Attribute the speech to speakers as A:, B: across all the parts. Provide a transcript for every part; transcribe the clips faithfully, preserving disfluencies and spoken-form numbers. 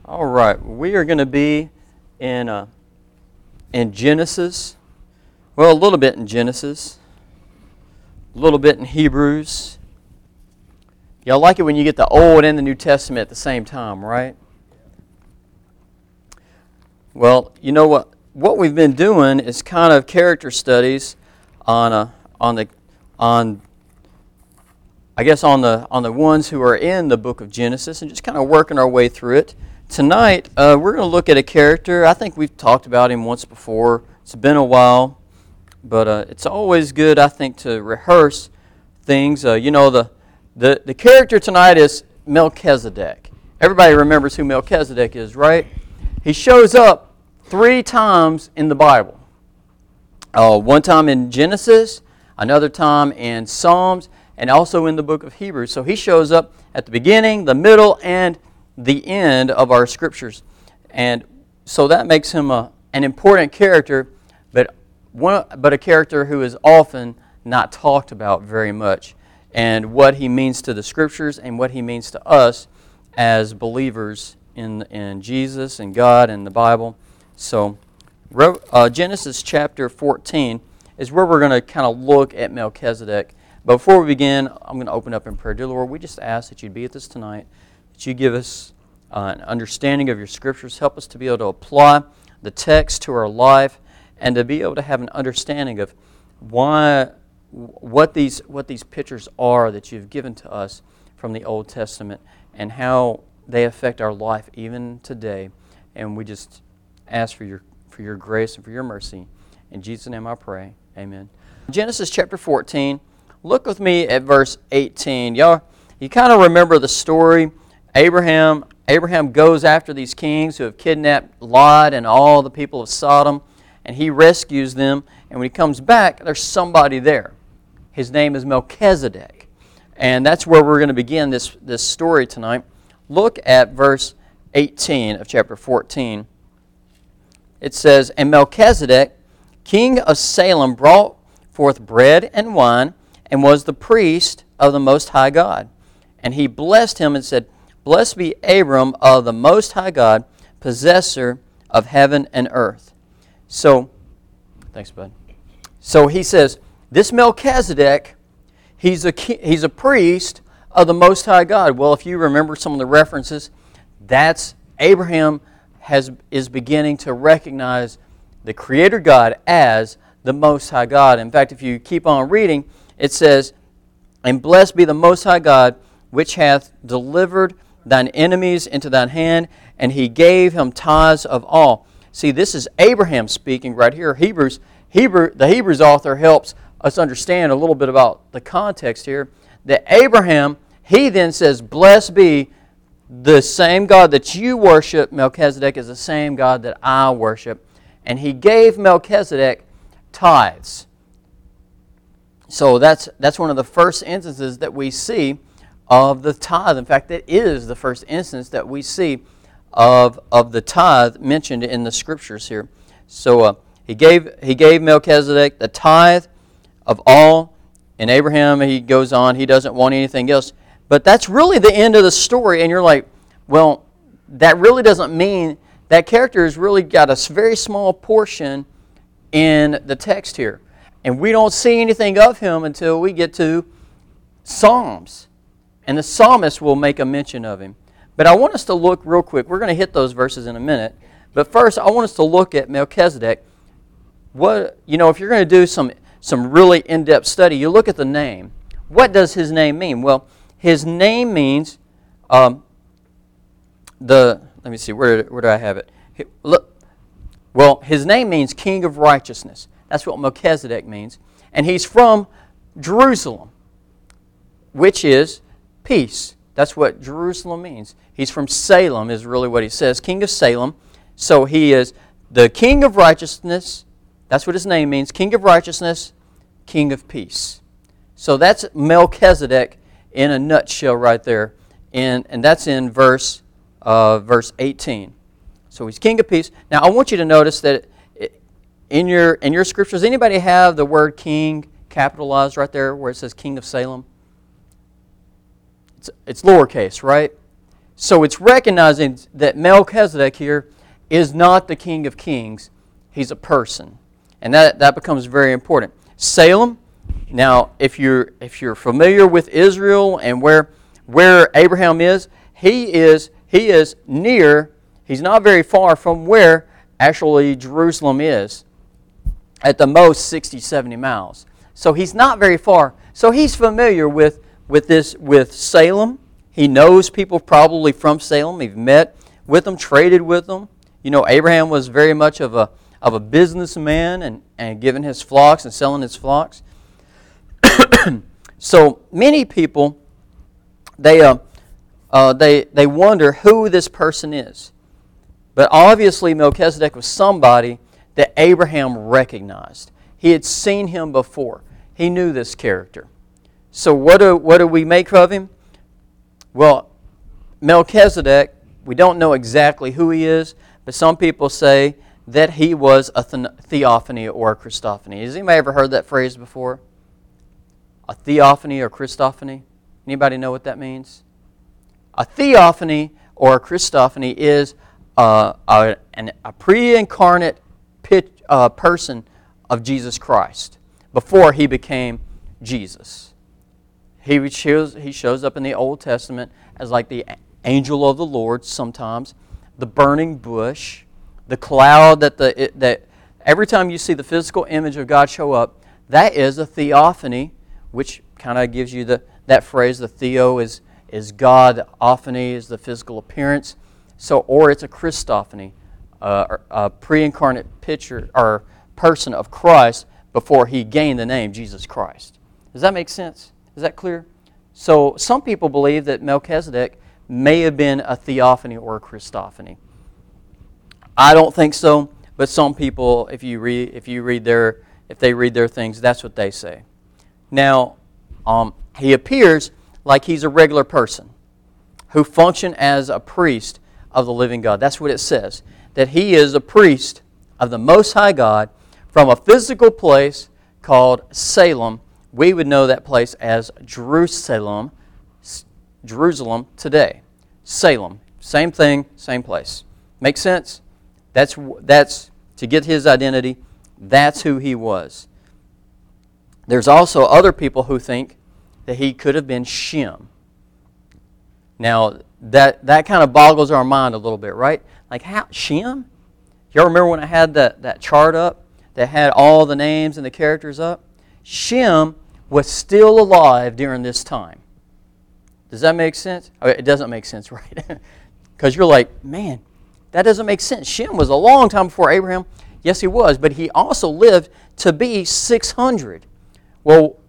A: All right, we are going to be in uh, in Genesis. Well, a little bit in Genesis, a little bit in Hebrews. Y'all like it when you get the Old and the New Testament at the same time, right? Well, you know what? What we've been doing is kind of character studies on a, on the on. I guess on the on the ones who are in the book of Genesis, and just kind of working our way through it. Tonight, uh, we're going to look at a character. I think we've talked about him once before. It's been a while, but uh, it's always good, I think, to rehearse things. Uh, you know, the, the the character tonight is Melchizedek. Everybody remembers who Melchizedek is, right? He shows up three times in the Bible. Uh, one time in Genesis, another time in Psalms, and also in the book of Hebrews. So he shows up at the beginning, the middle, and the end of our scriptures. And so that makes him a, an important character, but one, but a character who is often not talked about very much, and what he means to the scriptures and what he means to us as believers in, in Jesus and God and the Bible. So uh, Genesis chapter fourteen is where we're going to kind of look at Melchizedek. But before we begin, I'm going to open up in prayer. Dear Lord, we just ask that you'd be with us tonight, that you give us uh, an understanding of your scriptures, help us to be able to apply the text to our life, and to be able to have an understanding of why, what these what these pictures are that you've given to us from the Old Testament, and how they affect our life even today. And we just ask for your for your grace and for your mercy. In Jesus' name I pray. Amen. Genesis chapter fourteen. Look with me at verse eighteen. Y'all, you kind of remember the story. Abraham, Abraham goes after these kings who have kidnapped Lot and all the people of Sodom, and he rescues them. And when he comes back, there's somebody there. His name is Melchizedek. And that's where we're going to begin this, this story tonight. Look at verse eighteen of chapter fourteen. It says, "And Melchizedek, king of Salem, brought forth bread and wine, and was the priest of the Most High God. And he blessed him and said, Blessed be Abram of the Most High God, possessor of heaven and earth." So, thanks, bud. So he says, this Melchizedek, he's a he's a priest of the Most High God. Well, if you remember some of the references, that's Abraham has is beginning to recognize the Creator God as the Most High God. In fact, if you keep on reading, it says, "And blessed be the Most High God, which hath delivered thine enemies into thine hand, and he gave him tithes of all." See, this is Abraham speaking right here. Hebrews, Hebrew, the Hebrews author helps us understand a little bit about the context here. That Abraham, he then says, "Blessed be the same God that you worship." Melchizedek is the same God that I worship. And he gave Melchizedek tithes. So that's that's one of the first instances that we see of the tithe. In fact, it is the first instance that we see of of the tithe mentioned in the scriptures here. So uh, he gave he gave Melchizedek the tithe of all. And Abraham, he goes on, he doesn't want anything else. But that's really the end of the story. And you're like, well, that really doesn't mean that character has really got a very small portion in the text here. And we don't see anything of him until we get to Psalms. And the psalmist will make a mention of him. But I want us to look real quick. We're going to hit those verses in a minute. But first, I want us to look at Melchizedek. What, you know, if you're going to do some, some really in-depth study, you look at the name. What does his name mean? Well, his name means, um, the, let me see, where, where do I have it? Look, well, his name means King of Righteousness. That's what Melchizedek means. And he's from Jerusalem, which is peace. That's what Jerusalem means. He's from Salem is really what he says. King of Salem. So he is the King of Righteousness. That's what his name means. King of Righteousness, King of Peace. So that's Melchizedek in a nutshell right there. And, and that's in verse, uh, verse eighteen. So he's King of Peace. Now I want you to notice that In your in your scriptures, anybody have the word king capitalized right there where it says King of Salem? It's, it's lowercase, right? So it's recognizing that Melchizedek here is not the King of Kings. He's a person. And that, that becomes very important. Salem, now if you're if you're familiar with Israel and where where Abraham is, he is he is near, he's not very far from where actually Jerusalem is. At the most sixty, seventy miles. So he's not very far. So he's familiar with, with this with Salem. He knows people probably from Salem. He's met with them, traded with them. You know, Abraham was very much of a of a businessman and, and giving his flocks and selling his flocks. So many people, they uh, uh, they they wonder who this person is. But obviously Melchizedek was somebody that Abraham recognized. He had seen him before. He knew this character. So what do what do we make of him? Well, Melchizedek, we don't know exactly who he is, but some people say that he was a theophany or a Christophany. Has anybody ever heard that phrase before? A theophany or Christophany? Anybody know what that means? A theophany or a Christophany is uh, a, an, a pre-incarnate pit, uh, person of Jesus Christ before he became Jesus. He shows, he shows up in the Old Testament as like the angel of the Lord sometimes, the burning bush, the cloud that the it, that every time you see the physical image of God show up, that is a theophany, which kind of gives you the that phrase. The theo is is God, the ophany is the physical appearance. So, or it's a Christophany, uh, a pre-incarnate picture or person of Christ before he gained the name Jesus Christ. Does that make sense? Is that clear? So, some people believe that Melchizedek may have been a theophany or a Christophany. I don't think so, but some people, if you read, if you read their, if they read their things, that's what they say. Now, um, he appears like he's a regular person who functioned as a priest of the living God. That's what it says, that he is a priest of the Most High God from a physical place called Salem. We would know that place as Jerusalem, Jerusalem today. Salem, same thing, same place. Make sense? That's that's to get his identity. That's who he was. There's also other people who think that he could have been Shem. Now that that kind of boggles our mind a little bit, right? Like how Shem? Y'all remember when I had that that chart up that had all the names and the characters up? Shem was still alive during this time. Does that make sense? Oh, it doesn't make sense, right? Because you're like, man, that doesn't make sense. Shem was a long time before Abraham. Yes, he was, but he also lived to be six hundred. Well,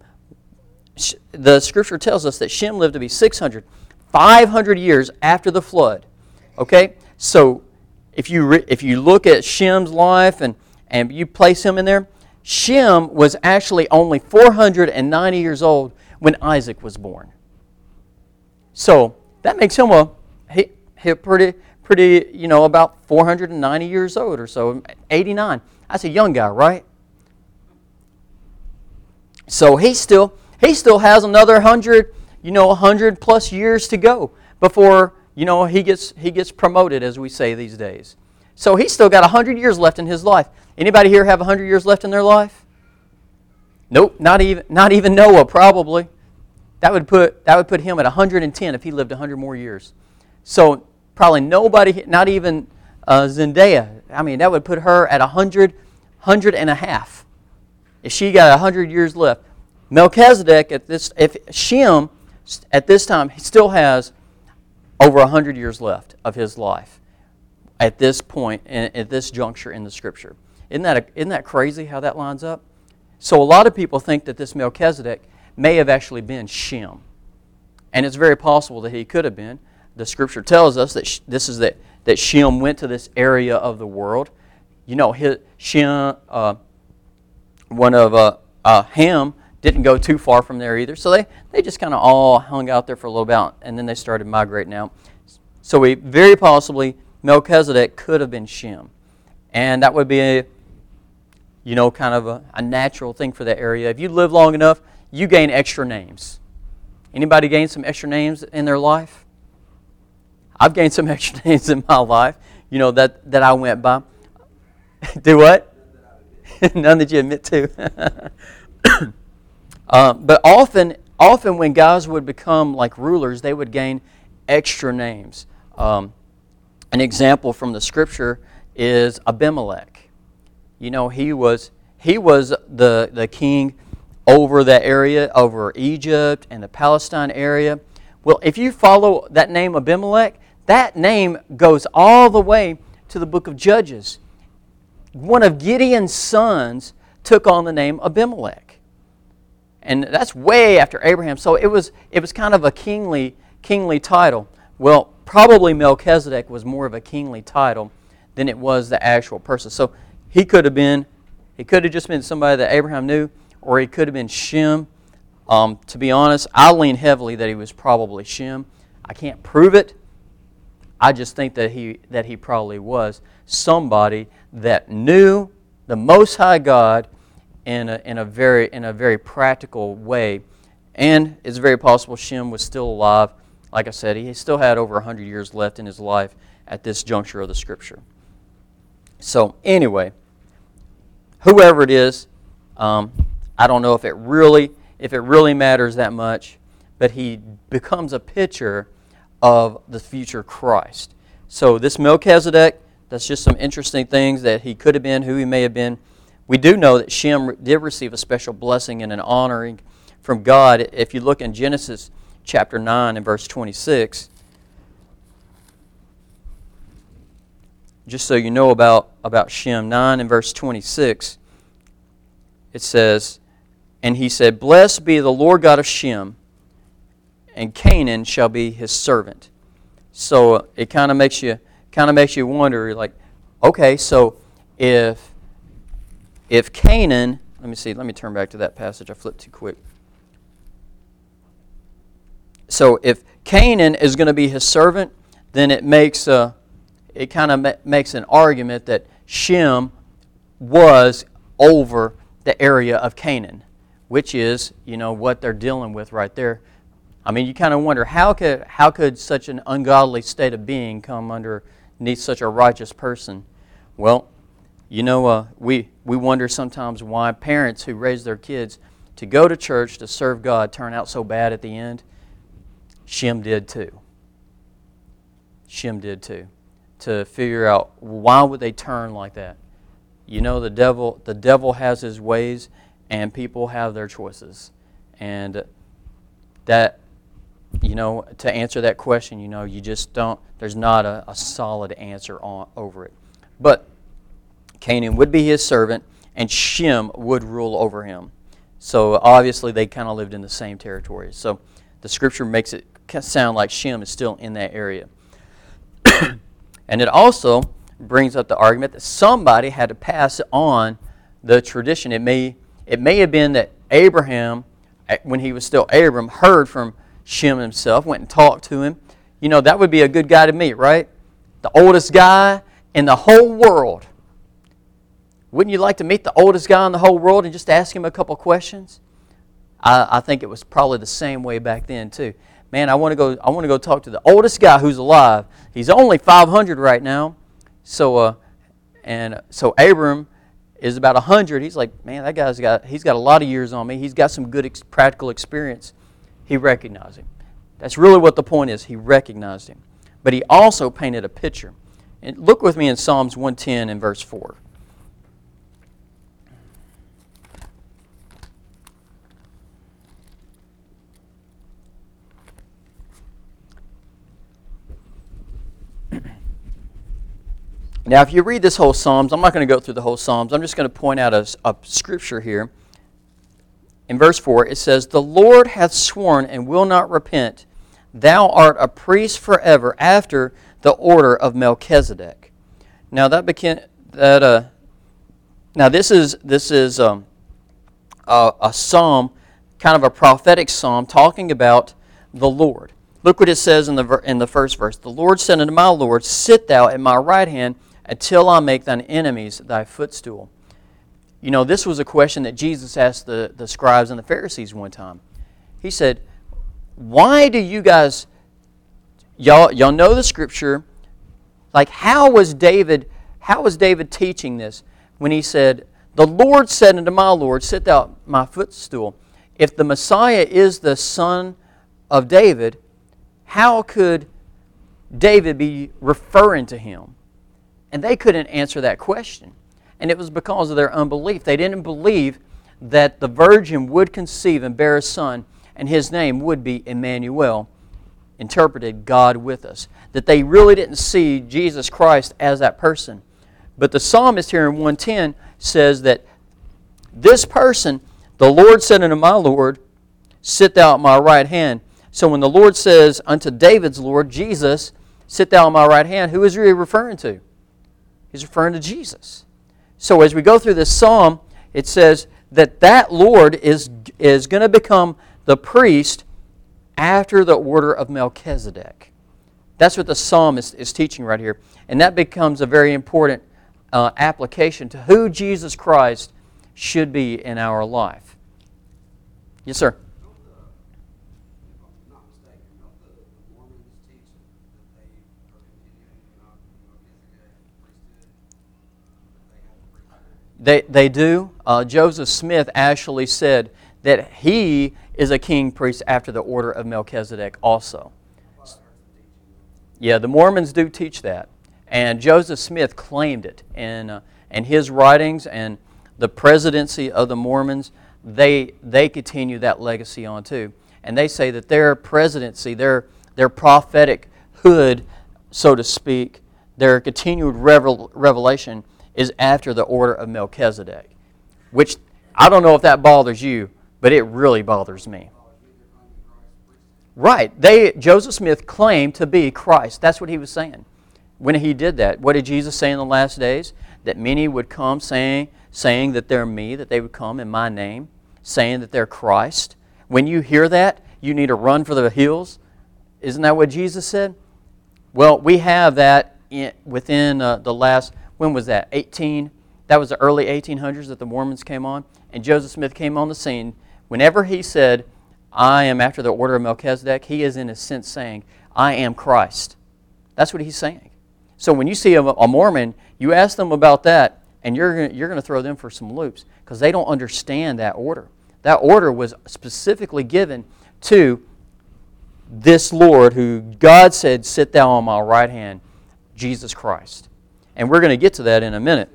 A: the Scripture tells us that Shem lived to be six hundred, five hundred years after the flood. Okay? So if you re- if you look at Shem's life and, and you place him in there, Shem was actually only four hundred ninety years old when Isaac was born. So that makes him a he, he pretty, pretty, you know, about four hundred ninety years old or so, eighty-nine. That's a young guy, right? So he still he still has another hundred, you know, hundred plus years to go before, you know, he gets he gets promoted, as we say these days. So he's still got a hundred years left in his life. Anybody here have a hundred years left in their life? Nope, not even not even Noah probably. That would put that would put him at one hundred ten if he lived one hundred more years. So probably nobody, not even uh, Zendaya. I mean, that would put her at one hundred, one hundred and a half. If she got one hundred years left. Melchizedek, at this, if Shem, at this time, he still has over one hundred years left of his life at this point, at this juncture in the Scripture. Isn't that, a, isn't that crazy how that lines up? So a lot of people think that this Melchizedek may have actually been Shem. And it's very possible that he could have been. The Scripture tells us that this is that, that Shem went to this area of the world. You know, his, Shem, uh, one of uh, uh, Ham didn't go too far from there either. So they, they just kind of all hung out there for a little bit, and then they started migrating out. So we very possibly, Melchizedek could have been Shem. And that would be, a, you know, kind of a, a natural thing for that area. If you live long enough, you gain extra names. Anybody gain some extra names in their life? I've gained some extra names in my life, you know, that, that I went by. Do what? None that you admit to. uh, but often, often when guys would become like rulers, they would gain extra names. Um, an example from the Scripture is Abimelech. You know, he was he was the the king over that area, over Egypt and the Palestine area. Well, if you follow that name Abimelech, that name goes all the way to the book of Judges. One of Gideon's sons took on the name Abimelech. And that's way after Abraham. So it was it was kind of a kingly kingly title. Well, probably Melchizedek was more of a kingly title than it was the actual person. So he could have been, he could have just been somebody that Abraham knew, or he could have been Shem. Um, to be honest, I lean heavily that he was probably Shem. I can't prove it. I just think that he that he probably was somebody that knew the Most High God in a, in a very in a very practical way, and it's very possible Shem was still alive. Like I said, he still had over a hundred years left in his life at this juncture of the Scripture. So anyway, whoever it is, um, I don't know if it really if it really matters that much, but he becomes a picture of the future Christ. So this Melchizedek, that's just some interesting things that he could have been, who he may have been. We do know that Shem did receive a special blessing and an honoring from God. If you look in Genesis chapter nine and verse twenty-six, just so you know about, about Shem, nine and verse twenty-six, it says, "And he said, Blessed be the Lord God of Shem, and Canaan shall be his servant." So it kind of makes you kind of makes you wonder, like, okay, so if if Canaan, let me see, let me turn back to that passage. I flipped too quick. So if Canaan is going to be his servant, then it makes a, it kind of ma- makes an argument that Shem was over the area of Canaan, which is, you know, what they're dealing with right there. I mean, you kind of wonder, how could how could such an ungodly state of being come underneath such a righteous person? Well, you know, uh, we, we wonder sometimes why parents who raise their kids to go to church, to serve God, turn out so bad at the end. Shem did too. Shem did too. To figure out, why would they turn like that? You know, the devil the devil has his ways, and people have their choices. And that, you know, to answer that question, you know, you just don't, there's not a, a solid answer on over it. But Canaan would be his servant, and Shem would rule over him. So obviously they kind of lived in the same territory. So the Scripture makes it sound like Shem is still in that area. And it also brings up the argument that somebody had to pass on the tradition. It may it may have been that Abraham, when he was still Abram, heard from Shem himself, went and talked to him. You know, that would be a good guy to meet, right? The oldest guy in the whole world. Wouldn't you like to meet the oldest guy in the whole world and just ask him a couple questions? I, I think it was probably the same way back then too. Man, I want to go. I want to go talk to the oldest guy who's alive. He's only five hundred right now. So, uh, and so Abram is about a hundred. He's like, man, that guy's got. He's got a lot of years on me. He's got some good ex- practical experience. He recognized him. That's really what the point is. He recognized him, but he also painted a picture. And look with me in Psalms one ten and verse four. Now, if you read this whole Psalms, I'm not going to go through the whole Psalms. I'm just going to point out a, a scripture here. In verse four, it says, "The Lord hath sworn and will not repent. Thou art a priest forever after the order of Melchizedek." Now that became that. Uh, now this is this is um, a, a psalm, kind of a prophetic psalm, talking about the Lord. Look what it says in the in the first verse. "The Lord said unto my Lord, Sit thou at my right hand, until I make thine enemies thy footstool." You know, this was a question that Jesus asked the, the scribes and the Pharisees one time. He said, "Why do you guys, y'all, y'all know the scripture. Like, how was David, how was David teaching this when he said, the Lord said unto my Lord, sit thou at my footstool. If the Messiah is the son of David, how could David be referring to him? And they couldn't answer that question. And it was because of their unbelief. They didn't believe that the virgin would conceive and bear a son, and his name would be Emmanuel, interpreted God with us. That they really didn't see Jesus Christ as that person. But the psalmist here in one ten says that this person, the Lord said unto my Lord, sit thou at my right hand. So when the Lord says unto David's Lord, Jesus, sit thou at my right hand, who is he referring to? He's referring to Jesus. So as we go through this psalm, it says that that Lord is, is going to become the priest after the order of Melchizedek. That's what the psalmist is teaching right here. And that becomes a very important uh, application to who Jesus Christ should be in our life. Yes, sir? They, they do. Uh, Joseph Smith actually said that he is a king priest after the order of Melchizedek also. Yeah, the Mormons do teach that. And Joseph Smith claimed it. And, uh, and his writings and the presidency of the Mormons, they, they continue that legacy on too. And they say that their presidency, their, their prophetic hood, so to speak, their continued revel, revelation is after the order of Melchizedek, which I don't know if that bothers you, but it really bothers me. Right. They Joseph Smith claimed to be Christ. That's what he was saying when he did that. What did Jesus say in the last days? That many would come saying, saying that they're me, that they would come in my name, saying that they're Christ. When you hear that, you need to run for the hills. Isn't that what Jesus said? Well, we have that in, within uh, the last... When was that? eighteen That was the early eighteen hundreds that the Mormons came on. And Joseph Smith came on the scene. Whenever he said, I am after the order of Melchizedek, he is in a sense saying, I am Christ. That's what he's saying. So when you see a, a Mormon, you ask them about that, and you're gonna, you're going to throw them for some loops because they don't understand that order. That order was specifically given to this Lord who God said, sit thou on my right hand, Jesus Christ. And we're going to get to that in a minute.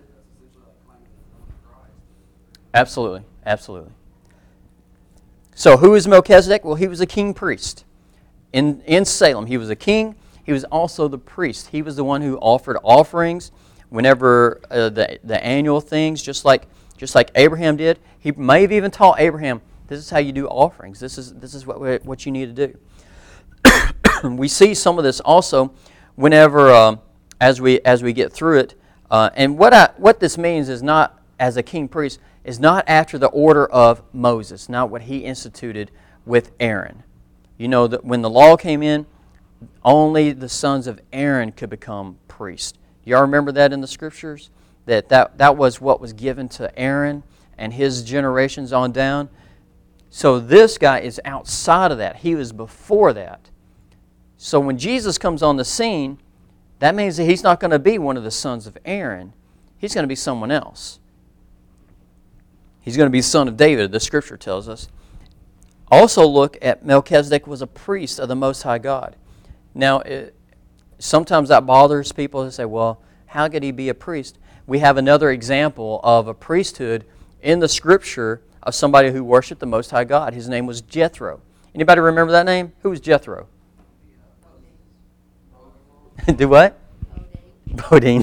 A: Absolutely, absolutely. So who is Melchizedek? Well, he was a king priest in, in Salem. He was a king. He was also the priest. He was the one who offered offerings whenever uh, the, the annual things, just like, just like Abraham did. He may have even taught Abraham, this is how you do offerings. This is, this is what, what you need to do. We see some of this also whenever... Um, As we as we get through it, uh, and what I, what this means is not as a king priest is not after the order of Moses, not what he instituted with Aaron. You know that when the law came in, only the sons of Aaron could become priests. Y'all remember that in the scriptures? That, that that was what was given to Aaron and his generations on down. So this guy is outside of that. He was before that. So when Jesus comes on the scene, that means that he's not going to be one of the sons of Aaron. He's going to be someone else. He's going to be the son of David, the scripture tells us. Also look at Melchizedek was a priest of the Most High God. Now, it, sometimes that bothers people who say, well, how could he be a priest? We have another example of a priesthood in the scripture of somebody who worshiped the Most High God. His name was Jethro. Anybody remember that name? Who was Jethro? Do what? Bodine.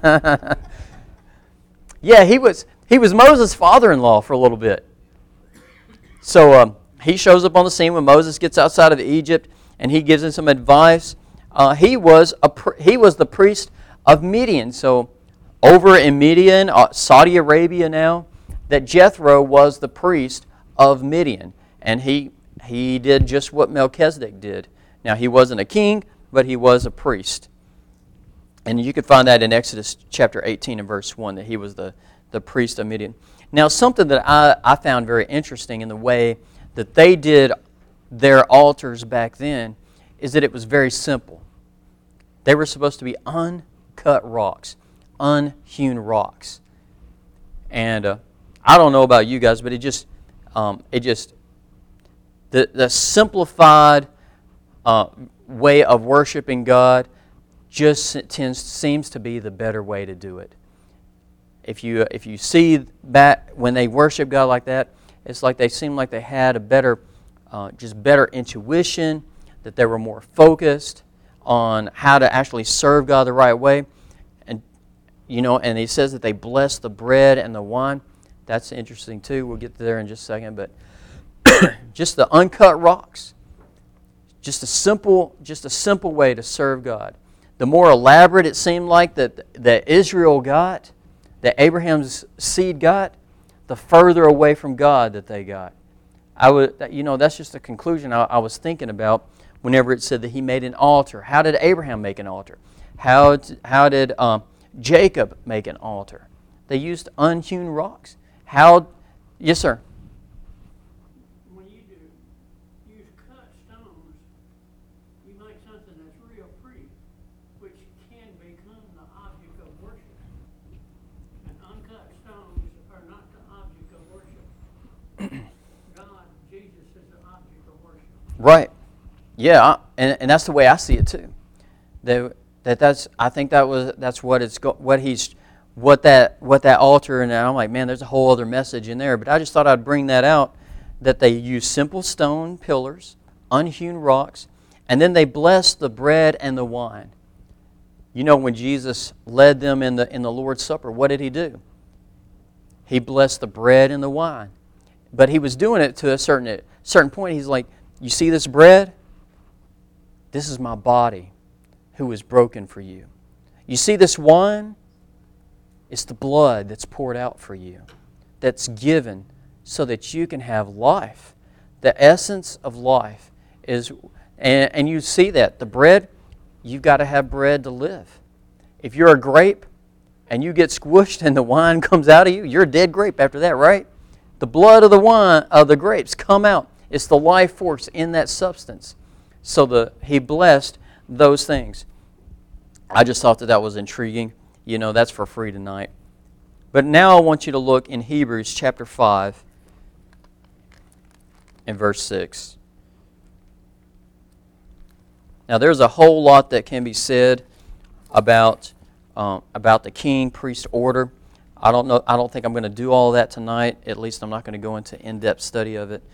A: Yeah, he was he was Moses' father-in-law for a little bit. So um, he shows up on the scene when Moses gets outside of Egypt, and he gives him some advice. Uh, he was a he was the priest of Midian. So over in Midian, uh, Saudi Arabia now, that Jethro was the priest of Midian, and he he did just what Melchizedek did. Now he wasn't a king, but he was a priest. And you can find that in Exodus chapter eighteen and verse one, that he was the, the priest of Midian. Now, something that I, I found very interesting in the way that they did their altars back then is that it was very simple. They were supposed to be uncut rocks, unhewn rocks. And uh, I don't know about you guys, but it just, um, it just, the, the simplified uh, way of worshiping God just tends seems to be the better way to do it. If you if you see back when they worship God like that, it's like they seem like they had a better, uh, just better intuition, that they were more focused on how to actually serve God the right way. And you know, and he says that they blessed the bread and the wine. That's interesting too. We'll get there in just a second. But just the uncut rocks, just a simple, just a simple way to serve God. The more elaborate it seemed like that that Israel got, that Abraham's seed got, the further away from God that they got. I would, you know, that's just a conclusion I, I was thinking about whenever it said that he made an altar. How did Abraham make an altar? How how did um, Jacob make an altar? They used unhewn rocks. How? Yes, sir.
B: When you do use cut stones, you make something that's real pretty, which can become the object of worship. And uncut stones are not the object of worship. God, Jesus, is the object of worship.
A: Right. Yeah, and and that's the way I see it too. That that that's I think that was that's what it's go, what he's what that what that altar, and I'm like, man, there's a whole other message in there. But I just thought I'd bring that out, that they use simple stone pillars, unhewn rocks, and then they blessed the bread and the wine. You know, when Jesus led them in the in the Lord's Supper, what did he do? He blessed the bread and the wine. But he was doing it to a certain a certain point. He's like, you see this bread? This is my body who is broken for you. You see this wine? It's the blood that's poured out for you, that's given so that you can have life. The essence of life is, and, and you see that. The bread, you've got to have bread to live. If you're a grape and you get squished and the wine comes out of you, you're a dead grape after that, right? The blood of the wine, of the grapes come out. It's the life force in that substance. So the he blessed those things. I just thought that that was intriguing. You know, that's for free tonight. But now I want you to look in Hebrews chapter five and verse six. Now there's a whole lot that can be said about um, about the king priest order. I don't know. I don't think I'm going to do all that tonight. At least I'm not going to go into in-depth study of it.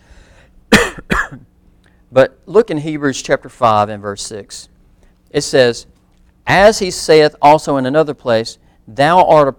A: But look in Hebrews chapter five and verse six. It says, as he saith also in another place, thou art a